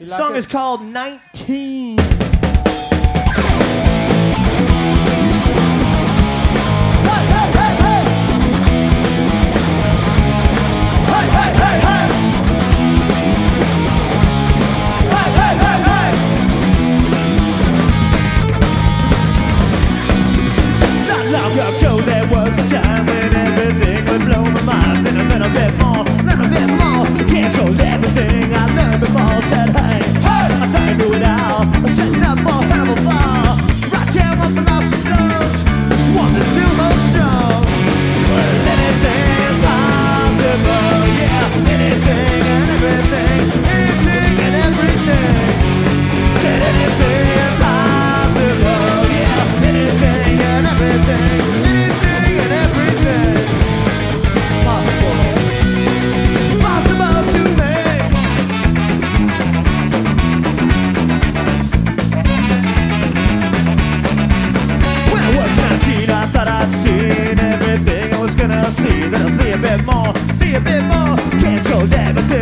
The song is called 19. Ago there was a time when everything would blow my mind. Then a little bit more, can't hold everything I learned before. Said hey, I thought I knew it all. I'm setting up for hell of a fall. Right down on the lobster stones. This one that still holds strong. Well, anything is possible, yeah. Anything and everything, anything and everything. Said anything is possible, yeah. Anything and everything. See a bit more, can't hold everything